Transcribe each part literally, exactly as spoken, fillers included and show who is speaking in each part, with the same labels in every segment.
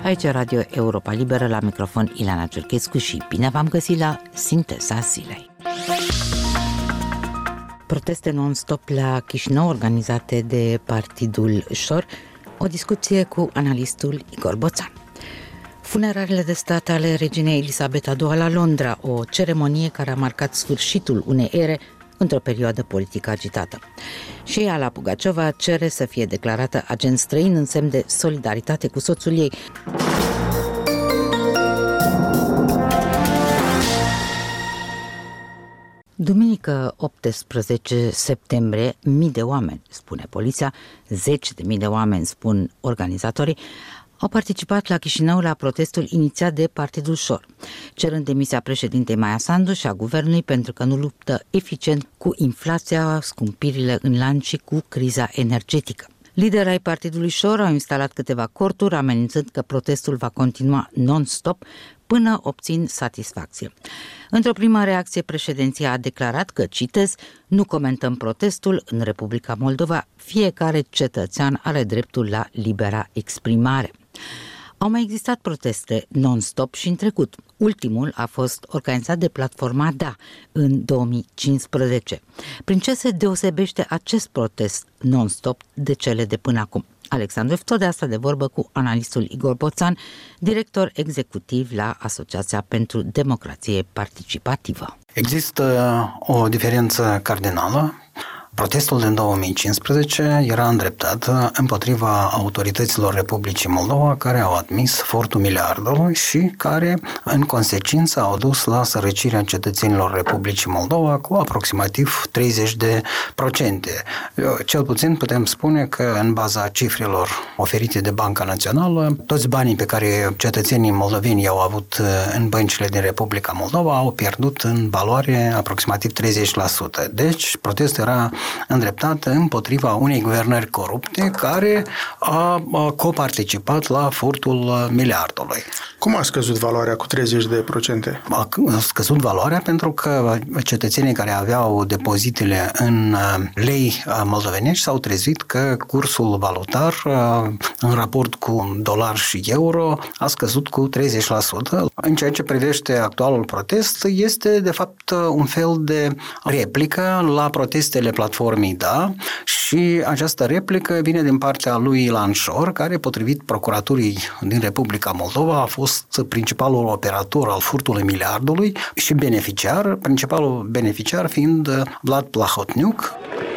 Speaker 1: Aici Radio Europa Liberă, la microfon Ileana Cerchescu și bine v-am găsit la Sinteza Zilei. Proteste non-stop la Chișinău organizate de Partidul Șor, o discuție cu analistul Igor Boțan. Funerariile de stat ale reginei Elisabeta a doua la Londra, o ceremonie care a marcat sfârșitul unei ere într-o perioadă politică agitată. Și Ala Pugaciova cere să fie declarată agent străin în semn de solidaritate cu soțul ei. Duminică optsprezece septembrie, mii de oameni, spune poliția, zeci de mii de oameni, spun organizatorii, au participat la Chișinău la protestul inițiat de Partidul Șor, cerând demisia președintei Maia Sandu și a guvernului pentru că nu luptă eficient cu inflația, scumpirile în lanț și cu criza energetică. Liderii ai Partidului Șor au instalat câteva corturi, amenințând că protestul va continua non-stop până obțin satisfacție. Într-o primă reacție, președinția a declarat că, citez, nu comentăm protestul în Republica Moldova, fiecare cetățean are dreptul la libera exprimare. Au mai existat proteste non-stop și în trecut. Ultimul a fost organizat de platforma Da în două mii cincisprezece. Prin ce se deosebește acest protest non-stop de cele de până acum? Alexandru Eftode, asta de vorbă cu analistul Igor Boțan, director executiv la Asociația pentru Democrație Participativă.
Speaker 2: Există o diferență cardinală. Protestul din două mii cincisprezece era îndreptat împotriva autorităților Republicii Moldova, care au admis furtul miliardului și care, în consecință, au dus la sărăcirea cetățenilor Republicii Moldova cu aproximativ treizeci de procente. Cel puțin putem spune că, în baza cifrelor oferite de Banca Națională, toți banii pe care cetățenii moldoveni i-au avut în băncile din Republica Moldova au pierdut în valoare aproximativ treizeci la sută. Deci, protestul era îndreptată împotriva unei guvernări corupte care a coparticipat la furtul miliardului.
Speaker 3: Cum a scăzut valoarea cu treizeci de procente?
Speaker 2: A scăzut valoarea pentru că cetățenii care aveau depozitele în lei moldovenești s-au trezit că cursul valutar în raport cu dolar și euro a scăzut cu treizeci la sută. În ceea ce privește actualul protest, este de fapt un fel de replică la protestele platformei Da și această replică vine din partea lui Ilan Șor, care, potrivit procuraturii din Republica Moldova, a fost principalul operator al furtului miliardului și beneficiar, principalul beneficiar fiind Vlad Plahotniuc.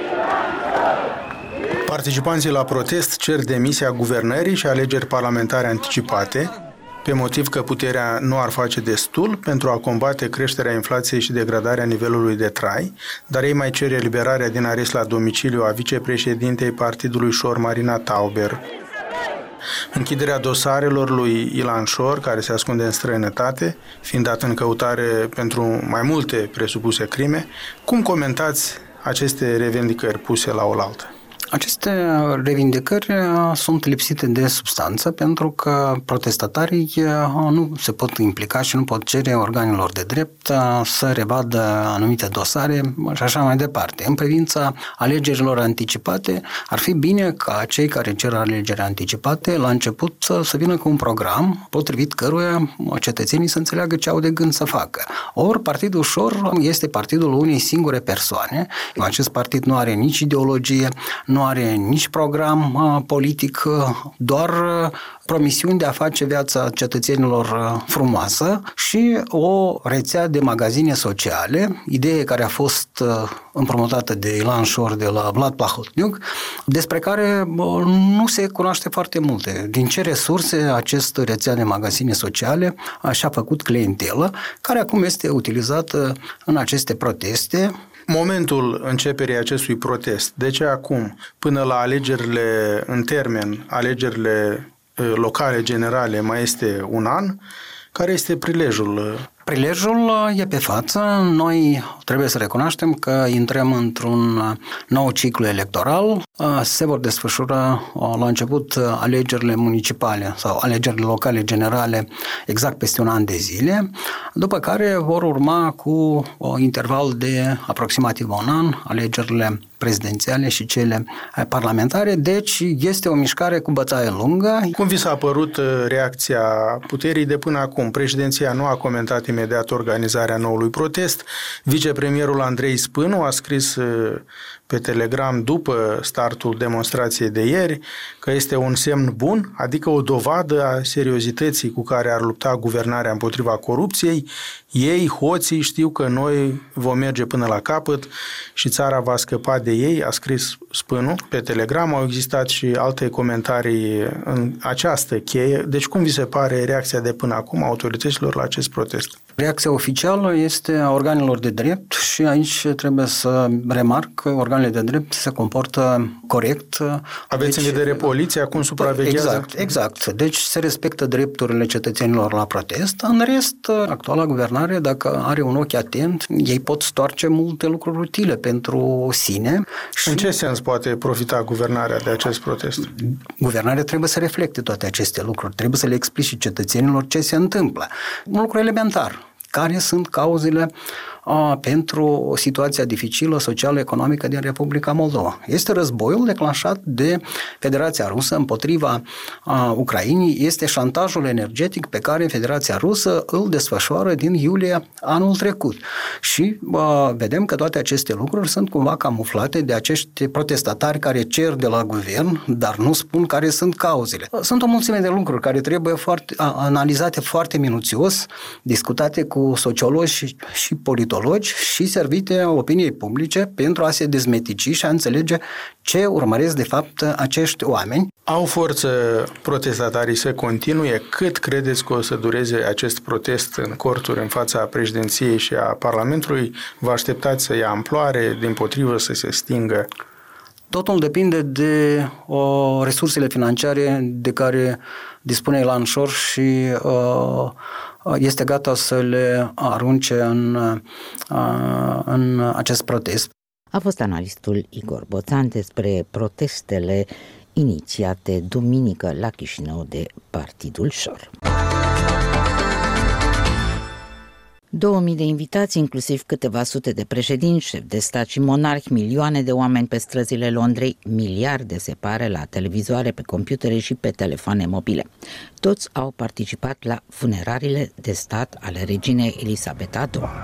Speaker 3: Participanții la protest cer demisia guvernării și alegeri parlamentare anticipate, pe motiv că puterea nu ar face destul pentru a combate creșterea inflației și degradarea nivelului de trai, dar ei mai cer eliberarea din arest la domiciliu a vicepreședintei Partidului Șor, Marina Tauber. Închiderea dosarelor lui Ilan Șor, care se ascunde în străinătate, fiind dat în căutare pentru mai multe presupuse crime. Cum comentați aceste revendicări puse la oaltă?
Speaker 2: Aceste revindicări sunt lipsite de substanță pentru că protestatarii nu se pot implica și nu pot cere organelor de drept să revadă anumite dosare și așa mai departe. În privința alegerilor anticipate, ar fi bine ca cei care cer alegeri anticipate la început să, să vină cu un program potrivit căruia cetățenii să înțeleagă ce au de gând să facă. Ori Partidul Șor este partidul unei singure persoane. Acest partid nu are nici ideologie, nu are nici program uh, politic, uh, doar uh, promisiuni de a face viața cetățenilor uh, frumoasă și o rețea de magazine sociale, idee care a fost uh, împrumutată de Ilan Șor de la Vlad Plahotniuc, despre care uh, nu se cunoaște foarte multe. Din ce resurse acest rețea de magazine sociale și-a făcut clientelă, care acum este utilizată în aceste proteste.
Speaker 3: Momentul începerii acestui protest, de ce acum, până la alegerile în termen, alegerile locale, generale, mai este un an, care este prilejul
Speaker 2: Prilejul e pe față. Noi trebuie să recunoaștem că intrăm într-un nou ciclu electoral. Se vor desfășura la început alegerile municipale sau alegerile locale generale exact peste un an de zile, după care vor urma cu un interval de aproximativ un an alegerile prezidențiale și cele parlamentare, deci este o mișcare cu bătaie lungă.
Speaker 3: Cum vi s-a părut reacția puterii de până acum? Președinția nu a comentat imediat organizarea noului protest. Vicepremierul Andrei Spânu a scris pe Telegram după startul demonstrației de ieri că este un semn bun, adică o dovadă a seriozității cu care ar lupta guvernarea împotriva corupției. Ei, hoții, știu că noi vom merge până la capăt și țara va scăpa de ei, a scris Spânu pe Telegram. Au existat și alte comentarii în această cheie. Deci cum vi se pare reacția de până acum a autorităților la acest protest?
Speaker 2: Reacția oficială este a organelor de drept și aici trebuie să remarc că organele de drept se comportă corect.
Speaker 3: Aveți deci, în vedere poliția? Cum supraveghează?
Speaker 2: Exact, exact. Deci se respectă drepturile cetățenilor la protest. În rest, actuala guvernare, dacă are un ochi atent, ei pot stoarce multe lucruri utile pentru sine. Și
Speaker 3: în ce sens poate profita guvernarea de acest protest?
Speaker 2: Guvernarea trebuie să reflecte toate aceste lucruri, trebuie să le explice cetățenilor ce se întâmplă. Un lucru elementar. Care sunt cauzele a, pentru situația dificilă social-economică din Republica Moldova? Este războiul declanșat de Federația Rusă împotriva a, Ucrainei, este șantajul energetic pe care Federația Rusă îl desfășoară din iulie anul trecut. Și a, vedem că toate aceste lucruri sunt cumva camuflate de acești protestatari care cer de la guvern, dar nu spun care sunt cauzele. Sunt o mulțime de lucruri care trebuie foarte, a, analizate foarte minuțios, discutate cu sociologi și, și politologi și servite opiniei publice pentru a se dezmetici și a înțelege ce urmăresc de fapt acești oameni.
Speaker 3: Au forță protestatarii să continue? Cât credeți că o să dureze acest protest în corturi în fața președinției și a Parlamentului? Vă așteptați să ia amploare, dimpotrivă să se stingă?
Speaker 2: Totul depinde de o, resursele financiare de care dispune Ilan Șor și uh, este gata să le arunce în, uh, în acest protest.
Speaker 1: A fost analistul Igor Boțan despre protestele inițiate duminică la Chișinău de Partidul Șor. Două mii de invitați, inclusiv câteva sute de președinți, șefi de stat și monarhi, milioane de oameni pe străzile Londrei, miliarde se pare la televizoare, pe computere și pe telefoane mobile. Toți au participat la funerariile de stat ale reginei Elisabeta a doua.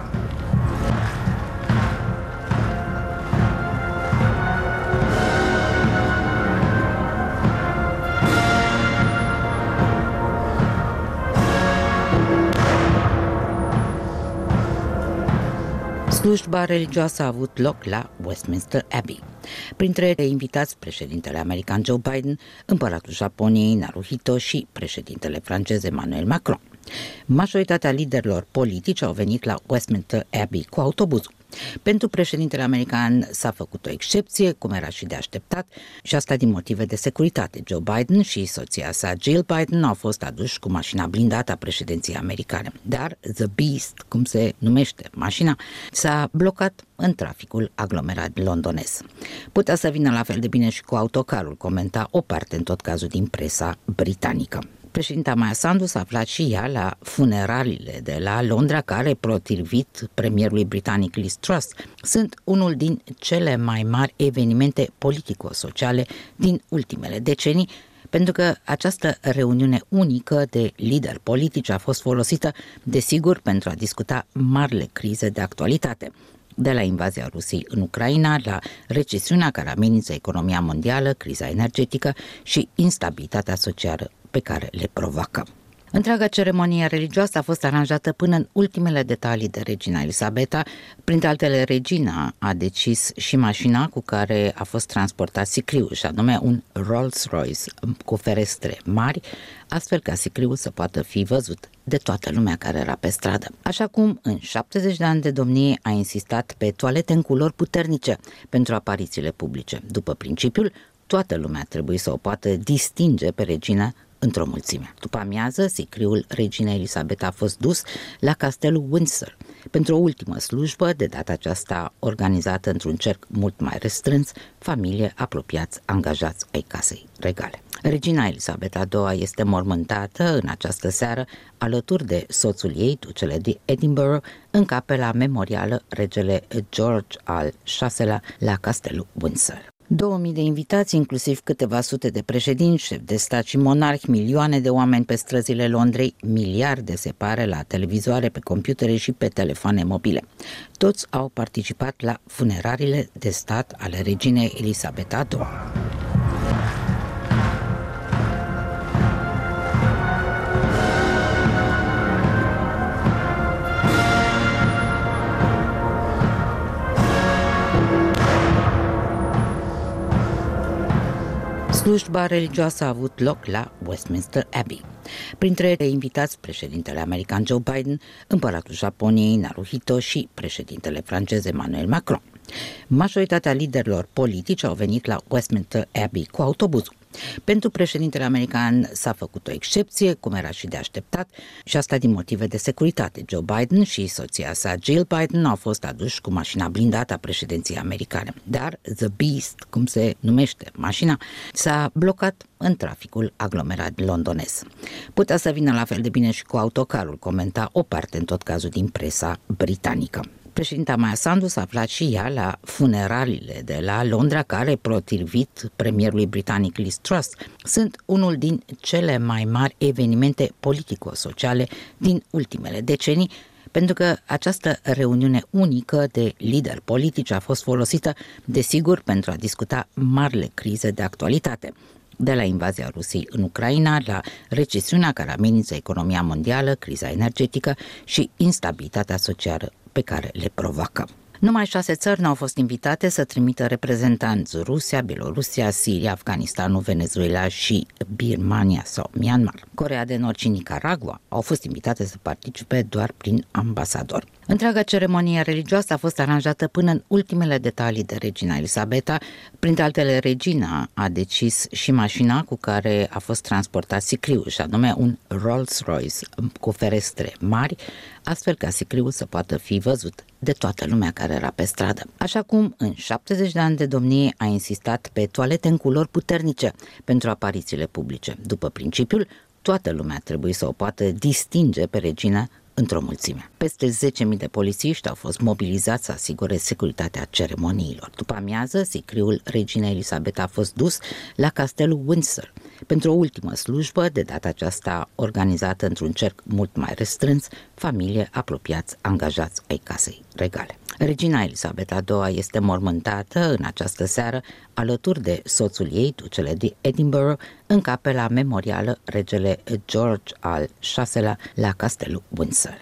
Speaker 1: Slujba religioasă a avut loc la Westminster Abbey. Printre invitați, președintele american Joe Biden, împăratul Japoniei Naruhito și președintele francez Emmanuel Macron. Majoritatea liderilor politici au venit la Westminster Abbey cu autobuzul. Pentru președintele american s-a făcut o excepție, cum era și de așteptat, și asta din motive de securitate. Joe Biden și soția sa Jill Biden au fost aduși cu mașina blindată a președinției americane. Dar The Beast, cum se numește mașina, s-a blocat în traficul aglomerat londonez. Putea să vină la fel de bine și cu autocarul, comenta o parte în tot cazul din presa britanică. Președinta Maia Sandu s-a aflat și ea la funeraliile de la Londra, care, potrivit premierului britanic Liz Truss, sunt unul din cele mai mari evenimente politico-sociale din ultimele decenii, pentru că această reuniune unică de lideri politici a fost folosită, desigur, pentru a discuta marile crize de actualitate, de la invazia Rusiei în Ucraina, la recesiunea care amenință economia mondială, criza energetică și instabilitatea socială pe care le provoacă. Întreaga ceremonie religioasă a fost aranjată până în ultimele detalii de regina Elisabeta. Printre altele, regina a decis și mașina cu care a fost transportat sicriul, și anume un Rolls-Royce cu ferestre mari, astfel ca sicriul să poată fi văzut de toată lumea care era pe stradă. Așa cum în șaptezeci de ani de domnie a insistat pe toalete în culori puternice pentru aparițiile publice, după principiul toată lumea trebuie să o poată distinge pe regină într-o mulțime. După amiază, sicriul reginei Elisabeta a fost dus la castelul Windsor pentru o ultimă slujbă, de data aceasta organizată într-un cerc mult mai restrâns, familie, apropiați, angajați ai casei regale. Regina Elisabeta a doua este mormântată în această seară alături de soțul ei, ducele de Edinburgh, în capela memorială regele George al șaselea la castelul Windsor. Două mii de invitați, inclusiv câteva sute de președinți, șefi de stat și monarhi, milioane de oameni pe străzile Londrei, miliarde se pare la televizoare, pe computere și pe telefoane mobile. Toți au participat la funerariile de stat ale reginei Elisabeta a doua. Slujba religioasă a avut loc la Westminster Abbey. Printre invitați, președintele american Joe Biden, împăratul Japoniei Naruhito și președintele francez Emmanuel Macron. Majoritatea liderilor politici au venit la Westminster Abbey cu autobuzul. Pentru președintele american s-a făcut o excepție, cum era și de așteptat, și asta din motive de securitate. Joe Biden și soția sa Jill Biden au fost aduși cu mașina blindată a președinției americane. Dar The Beast, cum se numește mașina, s-a blocat în traficul aglomerat londonez. Putea să vină la fel de bine și cu autocarul, comenta o parte în tot cazul din presa britanică. Președinta Maya Sandu s-a aflat și ea la funeraliile de la Londra, care, potrivit premierului britanic Liz Truss, sunt unul din cele mai mari evenimente politico-sociale din ultimele decenii, pentru că această reuniune unică de lideri politici a fost folosită, desigur, pentru a discuta marile crize de actualitate, de la invazia Rusiei în Ucraina, la recesiunea care amenință economia mondială, criza energetică și instabilitatea socială pe care le provoacă. Numai șase țări n-au fost invitate să trimită reprezentanți: Rusia, Bielorusia, Siria, Afganistanul, Venezuela și Birmania sau Myanmar. Coreea de Nord și Nicaragua au fost invitate să participe doar prin ambasador. Întreaga ceremonie religioasă a fost aranjată până în ultimele detalii de regina Elisabeta. Printre altele, regina a decis și mașina cu care a fost transportat sicriul, și anume un Rolls-Royce cu ferestre mari, astfel ca sicriul să poată fi văzut de toată lumea care era pe stradă. Așa cum în șaptezeci de ani de domnie a insistat pe toalete în culori puternice pentru aparițiile publice. După principiul, toată lumea trebuie să o poată distinge pe regină într-o mulțime. Peste zece mii de polițiști au fost mobilizați să asigure securitatea ceremoniilor. După amiază, sicriul reginei Elisabeta a fost dus la castelul Windsor pentru o ultimă slujbă, de data aceasta organizată într-un cerc mult mai restrâns, familie, apropiați, angajați ai casei regale. Regina Elisabeta a doua este mormântată în această seară alături de soțul ei, ducele de Edinburgh, în capela memorială regele George al șaselea la castelul Windsor.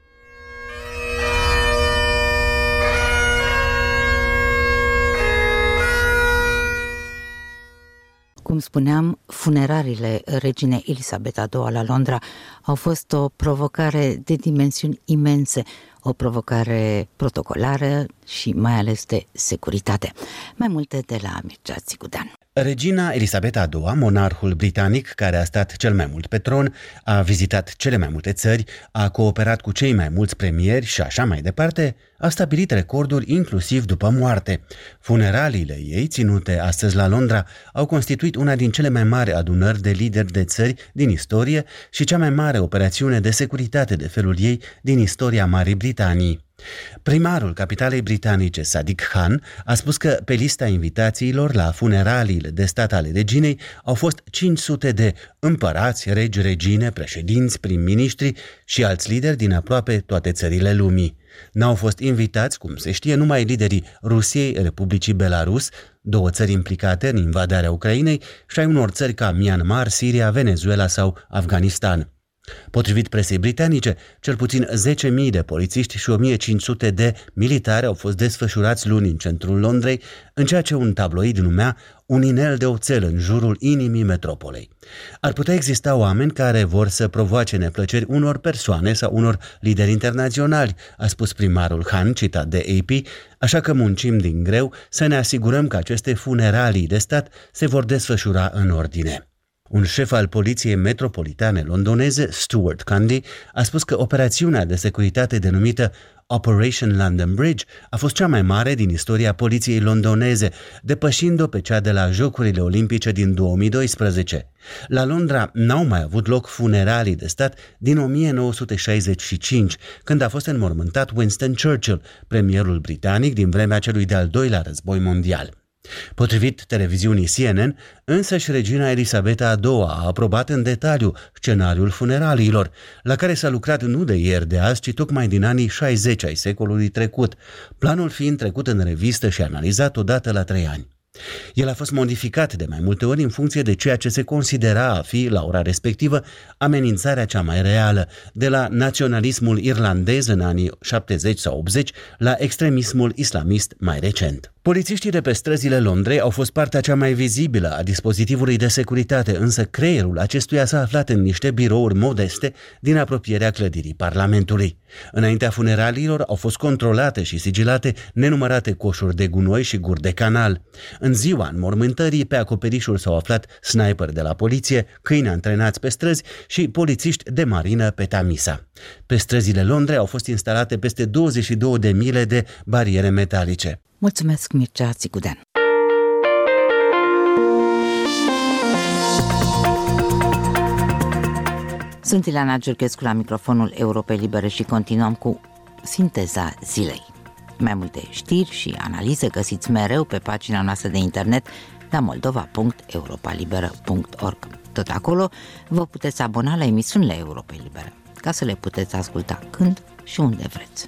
Speaker 1: Cum spuneam, funerariile reginei Elisabeta a doua la Londra au fost o provocare de dimensiuni imense, o provocare protocolară și mai ales de securitate. Mai multe de la Mircea Țigudean.
Speaker 4: Regina Elisabeta a doua, monarhul britanic care a stat cel mai mult pe tron, a vizitat cele mai multe țări, a cooperat cu cei mai mulți premieri și așa mai departe, a stabilit recorduri inclusiv după moarte. Funeraliile ei, ținute astăzi la Londra, au constituit una din cele mai mari adunări de lideri de țări din istorie și cea mai mare operațiune de securitate de felul ei din istoria Marii Britanii. Primarul capitalei britanice, Sadiq Khan, a spus că pe lista invitațiilor la funeraliile de stat ale reginei au fost cinci sute de împărați, regi, regine, președinți, prim-ministri și alți lideri din aproape toate țările lumii. N-au fost invitați, cum se știe, numai liderii Rusiei, Republicii Belarus, două țări implicate în invadarea Ucrainei, și ai unor țări ca Myanmar, Siria, Venezuela sau Afganistan. Potrivit presei britanice, cel puțin zece mii de polițiști și o mie cinci sute de militari au fost desfășurați luni în centrul Londrei, în ceea ce un tabloid numea un inel de oțel în jurul inimii metropolei. Ar putea exista oameni care vor să provoace neplăceri unor persoane sau unor lideri internaționali, a spus primarul Khan, citat de A P, așa că muncim din greu să ne asigurăm că aceste funeralii de stat se vor desfășura în ordine. Un șef al poliției metropolitane londoneze, Stuart Cundy, a spus că operațiunea de securitate denumită Operation London Bridge a fost cea mai mare din istoria poliției londoneze, depășind-o pe cea de la Jocurile Olimpice din două mii doisprezece. La Londra n-au mai avut loc funeralii de stat din o mie nouă sute șaizeci și cinci, când a fost înmormântat Winston Churchill, premierul britanic din vremea celui de-al doilea război mondial. Potrivit televiziunii C N N, însăși regina Elisabeta a doua a aprobat în detaliu scenariul funeraliilor, la care s-a lucrat nu de ieri de azi, ci tocmai din anii șaizeci ai secolului trecut, planul fiind trecut în revistă și analizat odată la trei ani. El a fost modificat de mai multe ori în funcție de ceea ce se considera a fi, la ora respectivă, amenințarea cea mai reală, de la naționalismul irlandez în anii șaptezeci sau optzeci la extremismul islamist mai recent. Polițiștii de pe străzile Londrei au fost partea cea mai vizibilă a dispozitivului de securitate, însă creierul acestuia s-a aflat în niște birouri modeste din apropierea clădirii Parlamentului. Înaintea funeraliilor au fost controlate și sigilate nenumărate coșuri de gunoi și guri de canal. În ziua înmormântării, pe acoperișul s-au aflat sniperi de la poliție, câini antrenați pe străzi și polițiști de marină pe Tamisa. Pe străzile Londrei au fost instalate peste douăzeci și două de mile de bariere metalice.
Speaker 1: Mulțumesc, Mircea Țicudean. Sunt Ileana Giurchescu la microfonul Europei Libere și continuăm cu sinteza zilei. Mai multe știri și analize găsiți mereu pe pagina noastră de internet la moldova punct europa liberă punct org. Tot acolo vă puteți abona la emisiunile Europei Libere, ca să le puteți asculta când și unde vreți.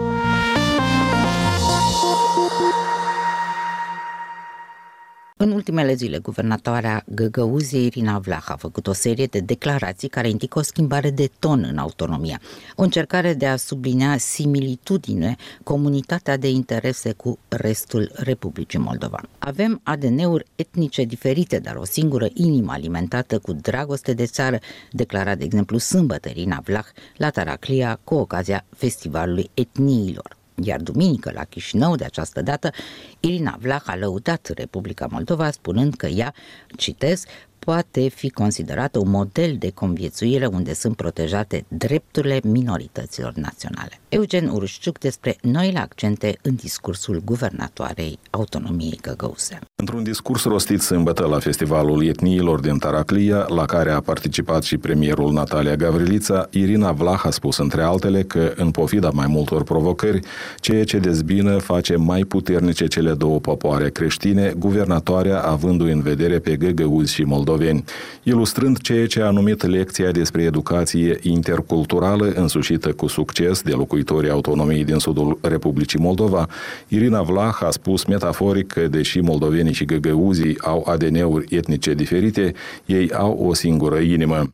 Speaker 1: În ultimele zile, guvernatoarea Găgăuziei, Irina Vlah, a făcut o serie de declarații care indică o schimbare de ton în autonomia, o încercare de a sublinea similitudine, comunitatea de interese cu restul Republicii Moldova. Avem A D N-uri etnice diferite, dar o singură inimă alimentată cu dragoste de țară, declara, de exemplu, sâmbătă Irina Vlah la Taraclia cu ocazia Festivalului Etniilor. Iar duminică, la Chișinău, de această dată, Irina Vlah a lăudat Republica Moldova, spunând că ea, citez, poate fi considerată un model de conviețuire unde sunt protejate drepturile minorităților naționale. Eugen Urușciuc despre noile accente în discursul guvernatoarei autonomiei găgăuze.
Speaker 5: Într-un discurs rostit sâmbătă la Festivalul Etniilor din Taraclia, la care a participat și premierul Natalia Gavrilița, Irina Vlah a spus între altele că, în pofida mai multor provocări, ceea ce dezbină face mai puternice cele două popoare creștine, guvernatoarea avându-i în vedere pe găgăuzi și moldoveni, ilustrând ceea ce a numit lecția despre educație interculturală însușită cu succes de locuitorii autonomiei din sudul Republicii Moldova. Irina Vlah a spus metaforic că, deși moldovenii și găgăuzii au A D N-uri etnice diferite, ei au o singură inimă.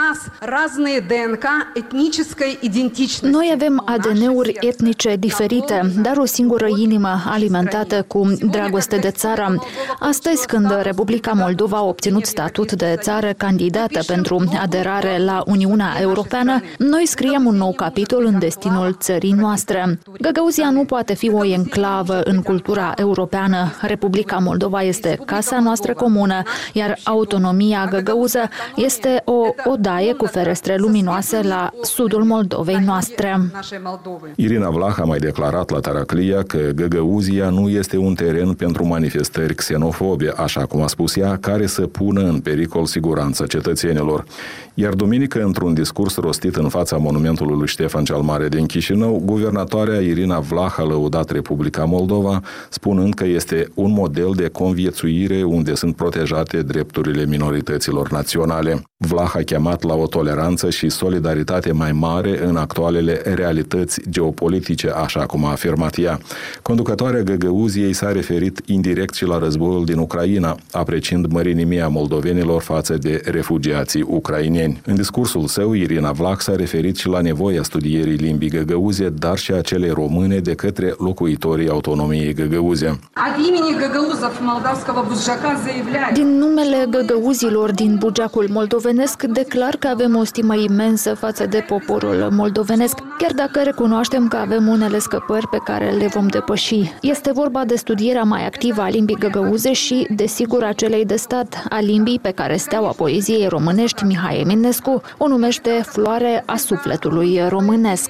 Speaker 6: Noi avem A D N-uri etnice diferite, dar o singură inimă alimentată cu dragoste de țară. Astăzi, când Republica Moldova a obținut statut de țară candidată pentru aderare la Uniunea Europeană, noi scriem un nou capitol în destinul țării noastre. Găgăuzia nu poate fi o enclavă în cultura europeană. Republica Moldova este casa noastră comună, iar autonomia găgăuză este o odaie cu ferestre luminoase la sudul Moldovei noastre.
Speaker 5: Irina Vlah a mai declarat la Taraclia că Găgăuzia nu este un teren pentru manifestări xenofobe, așa cum a spus ea, care să pună în pericol siguranța cetățenilor. Iar duminică, într-un discurs rostit în fața monumentului lui Ștefan cel Mare din Chișinău, guvernatoarea Irina Vlah a lăudat Republica Moldova, spunând că este un model de conviețuire unde sunt protejate drepturile minorităților naționale. Vlah a chemat la o toleranță și solidaritate mai mare în actualele realități geopolitice, așa cum a afirmat ea. Conducătoarea Găgăuziei s-a referit indirect și la războiul din Ucraina, apreciind mărinimia moldovenilor față de refugiații ucraineni. În discursul său, Irina Vlah s-a referit și la nevoia studierii limbii găgăuze, dar și a celei române de către locuitorii autonomiei găgăuze.
Speaker 6: Din numele găgăuzilor din Bugeacul Moldovenesc, moldovenesc, declar că avem o stimă imensă față de poporul moldovenesc, chiar dacă recunoaștem că avem unele scăpări pe care le vom depăși. Este vorba de studierea mai activă a limbii găgăuze și, desigur, a celei de stat, a limbii pe care steaua poeziei românești Mihai Eminescu o numește floare a sufletului românesc.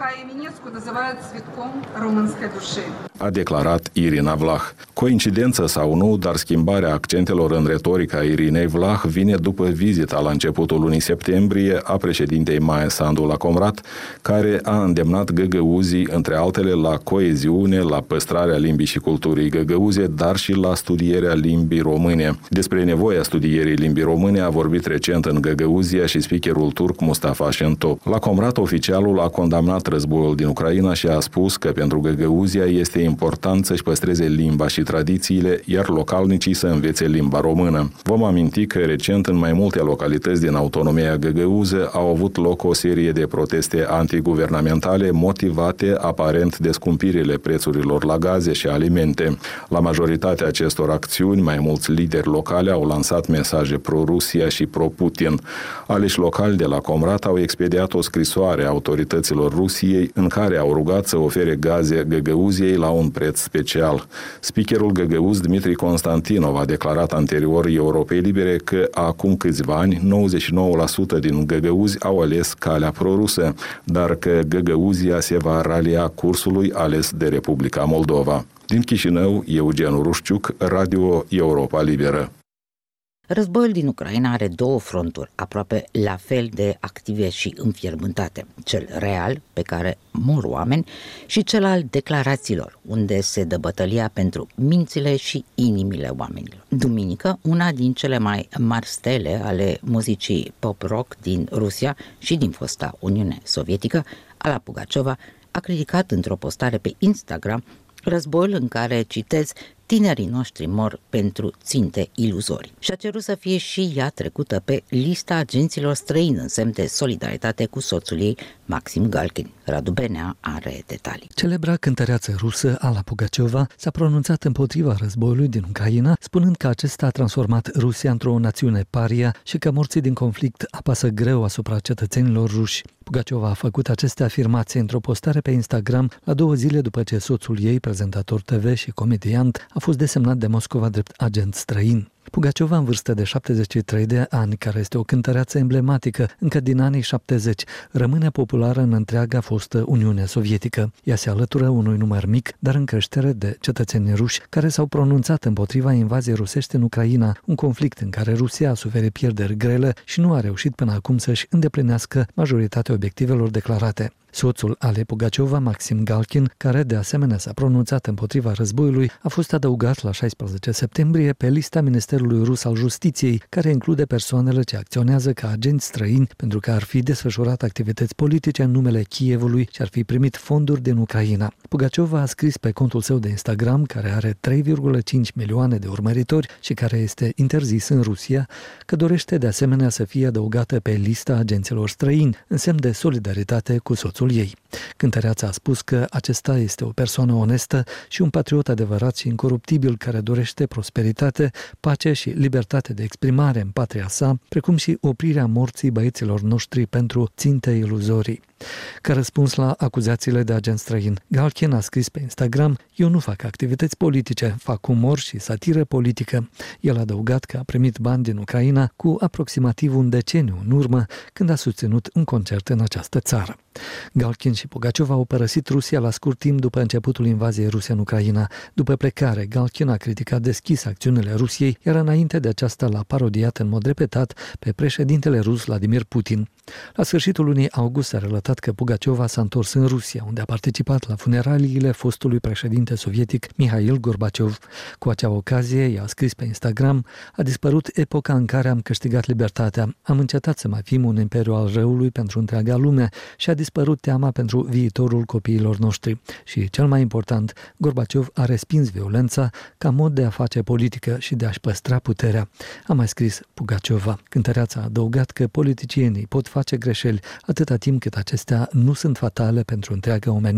Speaker 5: A declarat Irina Vlah. Coincidență sau nu, dar schimbarea accentelor în retorica Irinei Vlah vine după vizita la începutul lunii septembrie a președintei Maia Sandu la Comrat, care a îndemnat găgăuzii, între altele, la coeziune, la păstrarea limbii și culturii găgăuze, dar și la studierea limbii române. Despre nevoia studierii limbii române a vorbit recent în Găgăuzia și speakerul turc Mustafa Şentop. La Comrat, oficialul a condamnat războiul din Ucraina și a spus că pentru Găgăuzia este important să-și păstreze limba și tradițiile, iar localnicii să învețe limba română. Vom aminti că recent în mai multe localități din autonomia găgăuză au avut loc o serie de proteste antiguvernamentale motivate aparent de scumpirile prețurilor la gaze și alimente. La majoritatea acestor acțiuni, mai mulți lideri locali au lansat mesaje pro-Rusia și pro-Putin. Aleși locali de la Comrat au expediat o scrisoare autorităților Rusiei în care au rugat să ofere gaze Găgăuziei la un preț special. Speakerul găgăuz Dmitri Constantinov a declarat anterior Europei Libere că acum câțiva ani nouăzeci și nouă la sută din găgăuzi au ales calea prorusă, dar că Găgăuzia se va ralia cursului ales de Republica Moldova. Din Chișinău, Eugen Rușciuc, Radio Europa Liberă.
Speaker 1: Războiul din Ucraina are două fronturi, aproape la fel de active și înfierbântate. Cel real, pe care mor oameni, și cel al declarațiilor, unde se dă bătălia pentru mințile și inimile oamenilor. Duminică, una din cele mai mari stele ale muzicii pop-rock din Rusia și din fosta Uniune Sovietică, Alla Pugaciova, a criticat într-o postare pe Instagram războiul în care, citez, tinerii noștri mor pentru ținte iluzorii. Și a cerut să fie și ea trecută pe lista agenților străini în semn de solidaritate cu soțul ei, Maxim Galkin. Radu Benea are detalii.
Speaker 7: Celebra cântăreață rusă Alla Pugaciova s-a pronunțat împotriva războiului din Ucraina, spunând că acesta a transformat Rusia într-o națiune paria și că morții din conflict apasă greu asupra cetățenilor ruși. Pugaciova a făcut aceste afirmații într-o postare pe Instagram la două zile după ce soțul ei, prezentator T V și comediant, a fost desemnat de Moscova drept agent străin. Pugaciova, în vârstă de șaptezeci și trei de ani, care este o cântăreață emblematică încă din anii șaptezeci, rămâne populară în întreaga fostă Uniune Sovietică. Ea se alătură unui număr mic, dar în creștere, de cetățeni ruși care s-au pronunțat împotriva invaziei rusești în Ucraina, un conflict în care Rusia a suferit pierderi grele și nu a reușit până acum să-și îndeplinească majoritatea obiectivelor declarate. Soțul Allei Pugaciova, Maxim Galkin, care de asemenea s-a pronunțat împotriva războiului, a fost adăugat la șaisprezece septembrie pe lista Ministerului Rus al Justiției, care include persoanele ce acționează ca agenți străini pentru că ar fi desfășurat activități politice în numele Kievului și ar fi primit fonduri din Ucraina. Pugaciova a scris pe contul său de Instagram, care are trei virgulă cinci milioane de urmăritori și care este interzis în Rusia, că dorește de asemenea să fie adăugată pe lista agenților străini, în semn de solidaritate cu soțul ei. Cântăreața a spus că acesta este o persoană onestă și un patriot adevărat și incoruptibil care dorește prosperitate, pace și libertate de exprimare în patria sa, precum și oprirea morții băieților noștri pentru ținte iluzorii. Ca răspuns la acuzațiile de agent străin, Galkin a scris pe Instagram: "Eu nu fac activități politice, fac umor și satiră politică." El a adăugat că a primit bani din Ucraina cu aproximativ un deceniu în urmă, când a susținut un concert în această țară. Galkin și Pugaciova au părăsit Rusia la scurt timp după începutul invaziei ruse în Ucraina. După plecare, Galkin a criticat deschis acțiunile Rusiei, iar înainte de aceasta l-a parodiat în mod repetat pe președintele rus Vladimir Putin. La sfârșitul lunii august a relatat că Pugaciova s-a întors în Rusia, unde a participat la funeraliile fostului președinte sovietic Mihail Gorbaciov. Cu acea ocazie, i-a scris pe Instagram: "A dispărut epoca în care am câștigat libertatea, am încetat să mai fim un imperiu al răului pentru întreaga lume și a dispărut teama pentru viitorul copiilor noștri. Și, cel mai important, Gorbaciov a respins violența ca mod de a face politică și de a-și păstra puterea", a mai scris Pugaciova. Cântăreața a adăugat că politicienii pot face greșeli atâta timp cât acestea nu sunt fatale pentru întreaga omenire.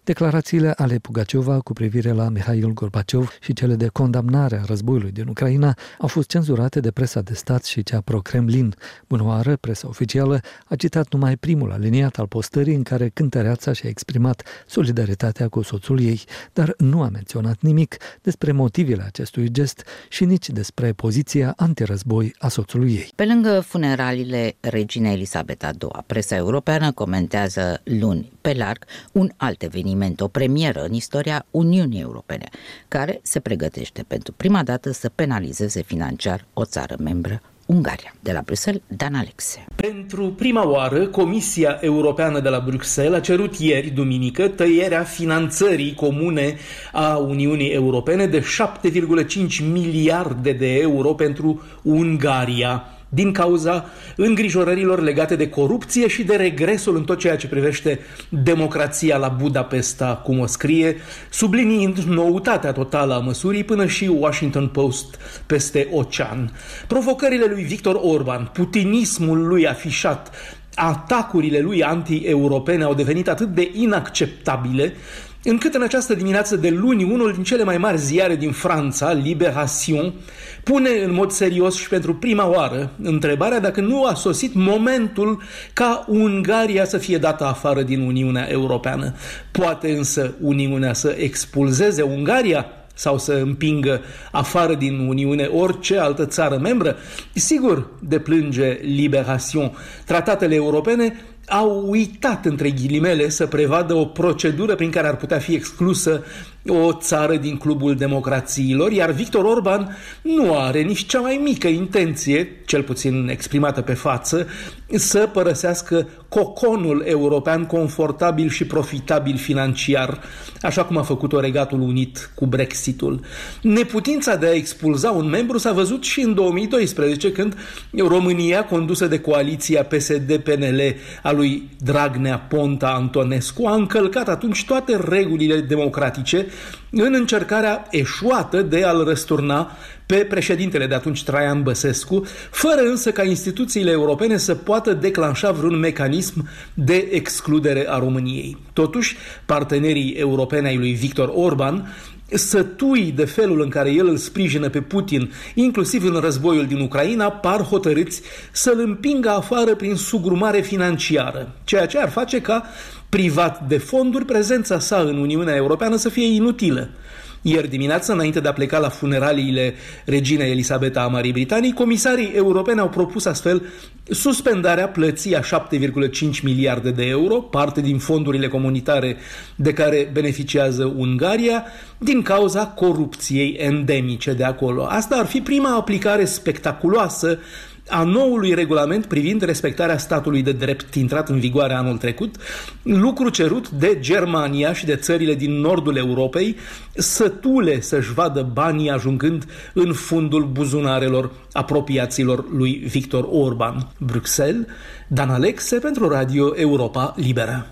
Speaker 7: Declarațiile ale Pugaciova cu privire la Mihail Gorbaciov și cele de condamnare a războiului din Ucraina au fost cenzurate de presa de stat și cea pro-Kremlin. Bunoară, presa oficială a citat numai primul aliniat al postării în care cântăreața și-a exprimat solidaritatea cu soțul ei, dar nu a menționat nimic despre motivele acestui gest și nici despre poziția antirăzboi a soțului ei.
Speaker 1: Pe lângă funeraliile reginei Elisabeta a doua, presa europeană comentează luni pe larg un alt eveniment, o premieră în istoria Uniunii Europene, care se pregătește pentru prima dată să penalizeze financiar o țară membră, Ungaria. De la Bruxelles, Dan Alexe.
Speaker 8: Pentru prima oară, Comisia Europeană de la Bruxelles a cerut ieri, duminică, tăierea finanțării comune a Uniunii Europene de șapte virgulă cinci miliarde de euro pentru Ungaria, din cauza îngrijorărilor legate de corupție și de regresul în tot ceea ce privește democrația la Budapesta, cum o scrie, subliniind noutatea totală a măsurii până și Washington Post peste ocean. Provocările lui Viktor Orban, putinismul lui afișat, atacurile lui anti-europene au devenit atât de inacceptabile încât în această dimineață de luni, unul din cele mai mari ziare din Franța, Libération, pune în mod serios și pentru prima oară întrebarea dacă nu a sosit momentul ca Ungaria să fie dată afară din Uniunea Europeană. Poate însă Uniunea să expulzeze Ungaria sau să împingă afară din Uniune orice altă țară membră? Sigur, deplânge Libération, tratatele europene au uitat, între ghilimele, să prevadă o procedură prin care ar putea fi exclusă o țară din clubul democrațiilor, iar Viktor Orban nu are nici cea mai mică intenție, cel puțin exprimată pe față, să părăsească coconul european confortabil și profitabil financiar, așa cum a făcut-o Regatul Unit cu Brexitul. Neputința de a expulza un membru s-a văzut și în două mii doisprezece, când România, condusă de coaliția P S D P N L a lui Dragnea, Ponta, Antonescu, a încălcat atunci toate regulile democratice în încercarea eșuată de a-l răsturna pe președintele de atunci, Traian Băsescu, fără însă ca instituțiile europene să poată declanșa vreun mecanism de excludere a României. Totuși, partenerii europeni ai lui Viktor Orban, sătui de felul în care el îl sprijină pe Putin, inclusiv în războiul din Ucraina, par hotărâți să-l împingă afară prin sugrumare financiară, ceea ce ar face ca, privat de fonduri, prezența sa în Uniunea Europeană să fie inutilă. Ieri dimineață, înainte de a pleca la funeraliile reginei Elisabeta a Marii Britanii, comisarii europeni au propus astfel suspendarea plății a șapte virgulă cinci miliarde de euro, parte din fondurile comunitare de care beneficiază Ungaria, din cauza corupției endemice de acolo. Asta ar fi prima aplicare spectaculoasă a noului regulament privind respectarea statului de drept, intrat în vigoare anul trecut, lucru cerut de Germania și de țările din nordul Europei, sătule să-și vadă banii ajungând în fundul buzunarelor apropiaților lui Viktor Orban. Bruxelles, Dan Alexe pentru Radio Europa Liberă.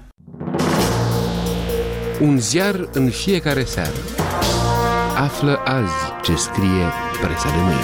Speaker 9: Un ziar în fiecare seară. Află azi ce scrie presa de mâine.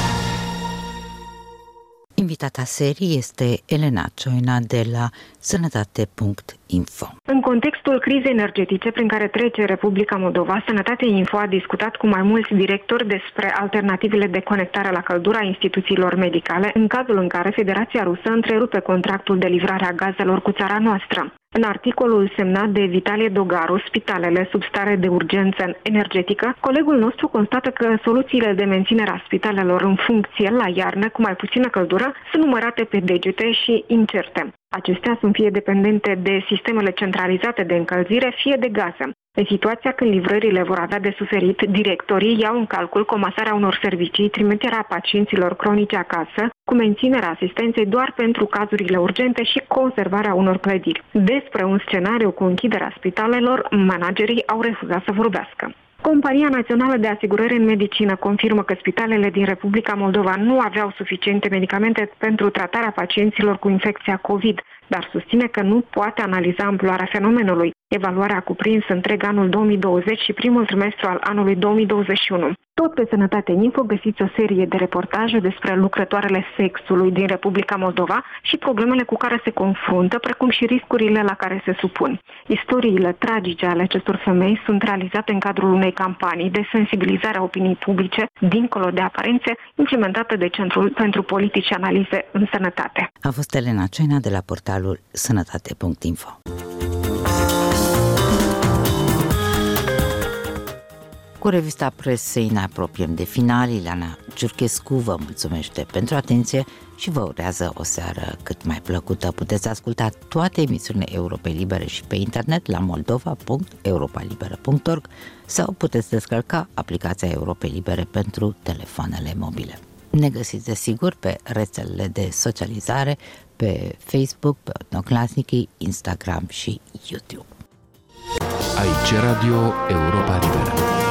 Speaker 1: Invitata serii este Elena Cioina de la sănătate punct info.
Speaker 10: În contextul crizei energetice prin care trece Republica Moldova, Sănătate Info a discutat cu mai mulți directori despre alternativele de conectare la căldură a instituțiilor medicale în cazul în care Federația Rusă întrerupe contractul de livrare a gazelor cu țara noastră. În articolul semnat de Vitalie Dogaru, Spitalele sub stare de urgență energetică, colegul nostru constată că soluțiile de menținere a spitalelor în funcție la iarnă cu mai puțină căldură sunt numărate pe degete și incerte. Acestea sunt fie dependente de sistemele centralizate de încălzire, fie de gaze. În situația când livrările vor avea de suferit, directorii iau în calcul comasarea unor servicii, trimiterea pacienților cronice acasă, cu menținerea asistenței doar pentru cazurile urgente și conservarea unor clădiri. Despre un scenariu cu închiderea spitalelor, managerii au refuzat să vorbească. Compania Națională de Asigurări în Medicină confirmă că spitalele din Republica Moldova nu aveau suficiente medicamente pentru tratarea pacienților cu infecția COVID, dar susține că nu poate analiza amploarea fenomenului. Evaluarea a cuprins întreg anul două mii douăzeci și primul trimestru al anului două mii douăzeci și unu. Tot pe Sănătate Info găsiți o serie de reportaje despre lucrătoarele sexului din Republica Moldova și problemele cu care se confruntă, precum și riscurile la care se supun. Istoriile tragice ale acestor femei sunt realizate în cadrul unei campanii de sensibilizare a opiniei publice, dincolo de aparențe, implementată de Centrul pentru Politici și Analize în Sănătate.
Speaker 1: A fost Elena Cioina de la portalul sănătate punct info. Cu revista presei ne apropiem de final. Ileana Ciurchescu vă mulțumește pentru atenție și vă urează o seară cât mai plăcută. Puteți asculta toate emisiunile Europei Libere și pe internet la moldova punct europa liberă punct org sau puteți descărca aplicația Europei Libere pentru telefoanele mobile. Ne găsiți desigur pe rețelele de socializare, pe Facebook, pe Odnoclasnici, Instagram și YouTube.
Speaker 9: Aici Radio Europa Liberă.